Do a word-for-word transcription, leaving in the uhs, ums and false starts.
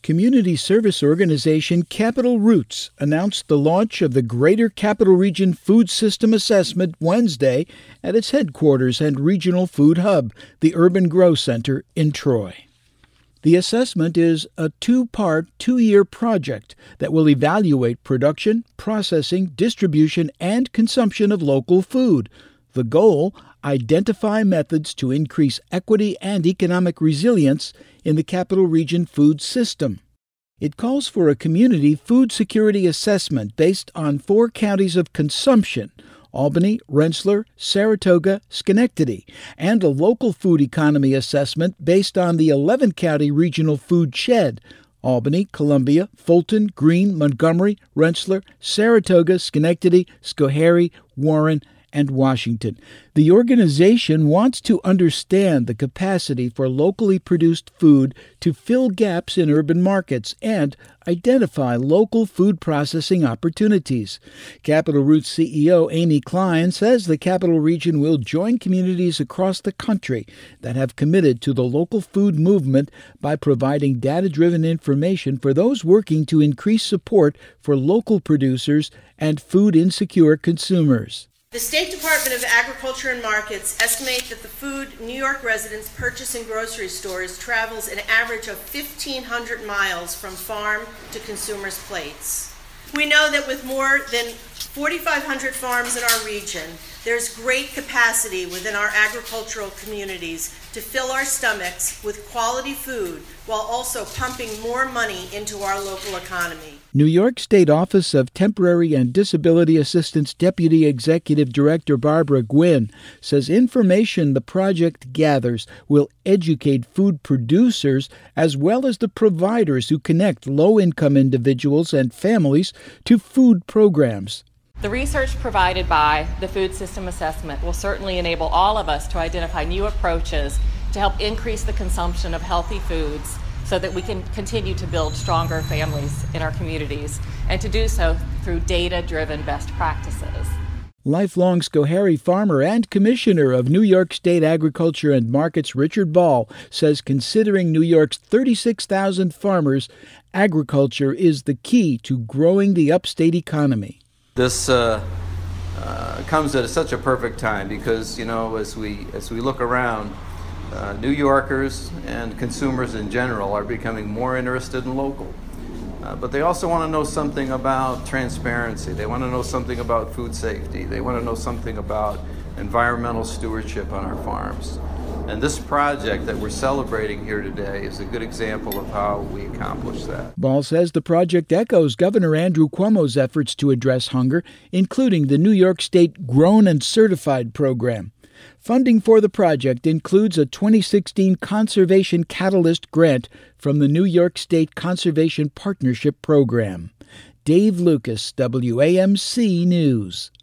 Community service organization Capital Roots announced the launch of the Greater Capital Region Food System Assessment Wednesday at its headquarters and regional food hub, the Urban Grow Center in Troy. The assessment is a two-part, two-year project that will evaluate production, processing, distribution, and consumption of local food. The goal: identify methods to increase equity and economic resilience in the Capital Region food system. It calls for a community food security assessment based on four counties of consumption: Albany, Rensselaer, Saratoga, Schenectady, and a local food economy assessment based on the eleven-county regional food shed: Albany, Columbia, Fulton, Greene, Montgomery, Rensselaer, Saratoga, Schenectady, Schoharie, Warren, and Washington. The organization wants to understand the capacity for locally produced food to fill gaps in urban markets and identify local food processing opportunities. Capital Roots C E O Amy Klein says the Capital Region will join communities across the country that have committed to the local food movement by providing data-driven information for those working to increase support for local producers and food-insecure consumers. The State Department of Agriculture and Markets estimate that the food New York residents purchase in grocery stores travels an average of fifteen hundred miles from farm to consumers' plates. We know that with more than forty-five hundred farms in our region, there's great capacity within our agricultural communities to fill our stomachs with quality food while also pumping more money into our local economy. New York State Office of Temporary and Disability Assistance Deputy Executive Director Barbara Gwynn says information the project gathers will educate food producers as well as the providers who connect low-income individuals and families to food programs. The research provided by the Food System Assessment will certainly enable all of us to identify new approaches to help increase the consumption of healthy foods so that we can continue to build stronger families in our communities, and to do so through data-driven best practices. Lifelong Schoharie farmer and commissioner of New York State Agriculture and Markets Richard Ball says considering New York's thirty-six thousand farmers, agriculture is the key to growing the upstate economy. This uh, uh, comes at such a perfect time because, you know, as we as we look around, uh, New Yorkers and consumers in general are becoming more interested in local. Uh, but they also want to know something about transparency. They want to know something about food safety. They want to know something about environmental stewardship on our farms. And this project that we're celebrating here today is a good example of how we accomplish that. Ball says the project echoes Governor Andrew Cuomo's efforts to address hunger, including the New York State Grown and Certified program. Funding for the project includes a twenty sixteen Conservation Catalyst grant from the New York State Conservation Partnership Program. Dave Lucas, W A M C News.